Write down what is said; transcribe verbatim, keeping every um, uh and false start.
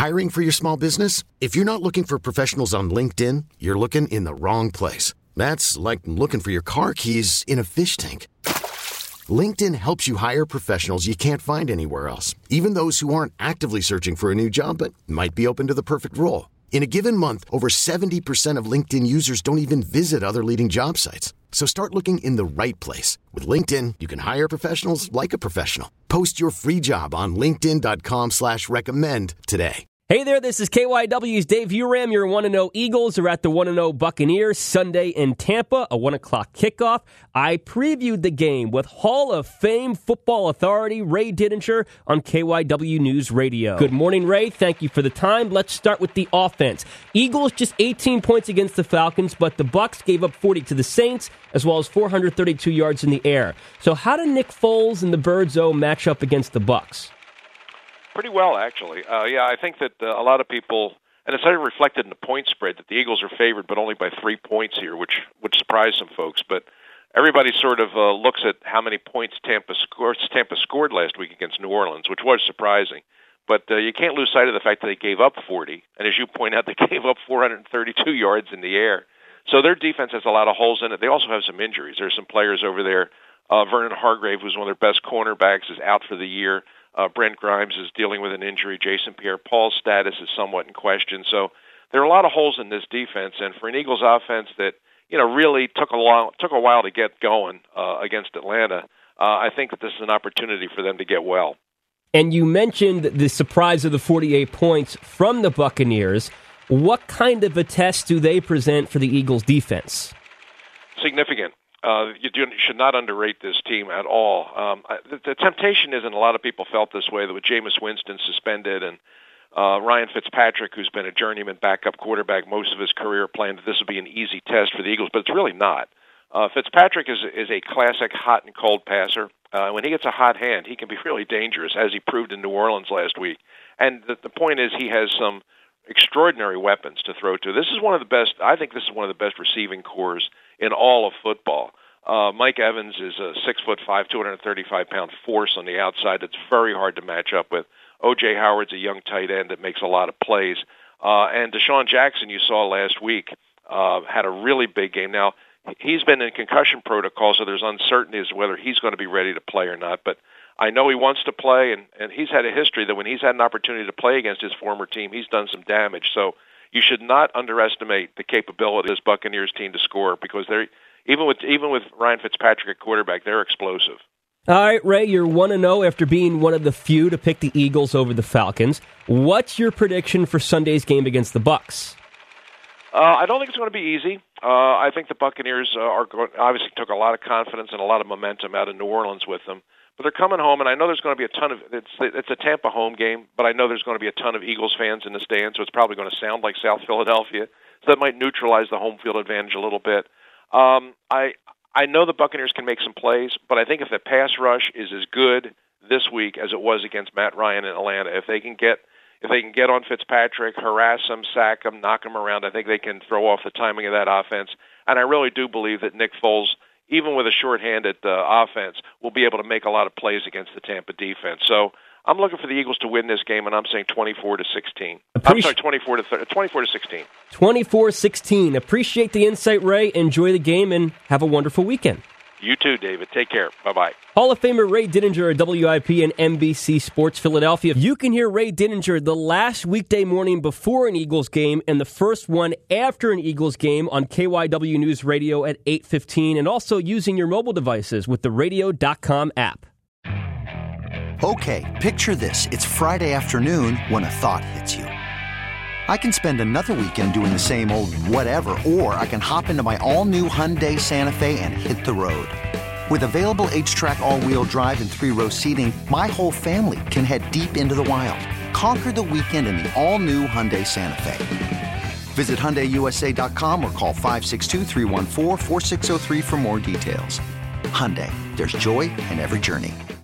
Hiring for your small business? If you're not looking for professionals on LinkedIn, you're looking in the wrong place. That's like looking for your car keys in a fish tank. LinkedIn helps you hire professionals you can't find anywhere else, even those who aren't actively searching for a new job but might be open to the perfect role. In a given month, over seventy percent of LinkedIn users don't even visit other leading job sites. So start looking in the right place. With LinkedIn, you can hire professionals like a professional. Post your free job on linkedin.com slash recommend today. Hey there, this is K Y W's Dave Uram. Your one and oh Eagles are at the one and oh Buccaneers Sunday in Tampa, a one o'clock kickoff. I previewed the game with Hall of Fame football authority Ray Didinger on K Y W News Radio. Good morning, Ray. Thank you for the time. Let's start with the offense. Eagles just eighteen points against the Falcons, but the Bucs gave up forty to the Saints, as well as four hundred thirty-two yards in the air. So how did Nick Foles and the Birdzo match up against the Bucs? Pretty well, actually. Uh, yeah, I think that uh, a lot of people, and it's already reflected in the point spread, that the Eagles are favored, but only by three points here, which would surprise some folks. But everybody sort of uh, looks at how many points Tampa scored, Tampa scored last week against New Orleans, which was surprising. But uh, you can't lose sight of the fact that they gave up forty, and as you point out, they gave up four hundred thirty-two yards in the air. So their defense has a lot of holes in it. They also have some injuries. There's some players over there. Uh, Vernon Hargrave, who's one of their best cornerbacks, is out for the year. Uh, Brent Grimes is dealing with an injury. Jason Pierre-Paul's status is somewhat in question. So there are a lot of holes in this defense, and for an Eagles offense that you know really took a while took a while to get going uh, against Atlanta, uh, I think that this is an opportunity for them to get well. And you mentioned the surprise of the forty-eight points from the Buccaneers. What kind of a test do they present for the Eagles' defense? Significant. Uh, you, do, you should not underrate this team at all. Um, I, the, the temptation is, and a lot of people felt this way, that with Jameis Winston suspended and uh, Ryan Fitzpatrick, who's been a journeyman backup quarterback most of his career, planned that this would be an easy test for the Eagles, but it's really not. Uh, Fitzpatrick is, is a classic hot and cold passer. Uh, when he gets a hot hand, he can be really dangerous, as he proved in New Orleans last week. And the, the point is he has some extraordinary weapons to throw to. This is one of the best, I think this is one of the best receiving corps in all of football. Uh, Mike Evans is a six foot five, two hundred thirty-five pound force on the outside that's very hard to match up with. O J Howard's a young tight end that makes a lot of plays. Uh, and Deshaun Jackson, you saw last week, uh, had a really big game. Now, he's been in concussion protocol, so there's uncertainty as to whether he's going to be ready to play or not. But I know he wants to play, and, and he's had a history that when he's had an opportunity to play against his former team, he's done some damage. So you should not underestimate the capability of this Buccaneers team to score, because they're even with even with Ryan Fitzpatrick at quarterback, they're explosive. All right, Ray, you're one and oh after being one of the few to pick the Eagles over the Falcons. What's your prediction for Sunday's game against the Bucs? Uh, I don't think it's going to be easy. Uh, I think the Buccaneers uh, are going, obviously took a lot of confidence and a lot of momentum out of New Orleans with them. But they're coming home, and I know there's going to be a ton of it's it's a Tampa home game, but I know there's going to be a ton of Eagles fans in the stands, so it's probably going to sound like South Philadelphia. So that might neutralize the home field advantage a little bit. Um, I I know the Buccaneers can make some plays, but I think if the pass rush is as good this week as it was against Matt Ryan in Atlanta, if they can get if they can get on Fitzpatrick, harass him, sack him, knock him around, I think they can throw off the timing of that offense. And I really do believe that Nick Foles, even with a shorthanded uh, offense, will be able to make a lot of plays against the Tampa defense. So I'm looking for the Eagles to win this game, and I'm saying twenty-four to sixteen. Appreci- I'm sorry, twenty-four to thirty, twenty-four to sixteen. twenty-four sixteen. Appreciate the insight, Ray. Enjoy the game, and have a wonderful weekend. You too, David. Take care. Bye-bye. Hall of Famer Ray Didinger at W I P and N B C Sports Philadelphia. You can hear Ray Didinger the last weekday morning before an Eagles game and the first one after an Eagles game on K Y W News Radio at eight fifteen, and also using your mobile devices with the radio dot com app. Okay, picture this. It's Friday afternoon when a thought hits you. I can spend another weekend doing the same old whatever, or I can hop into my all-new Hyundai Santa Fe and hit the road. With available H-Track all-wheel drive and three-row seating, my whole family can head deep into the wild. Conquer the weekend in the all-new Hyundai Santa Fe. Visit Hyundai U S A dot com or call five six two, three one four, four six zero three for more details. Hyundai, there's joy in every journey.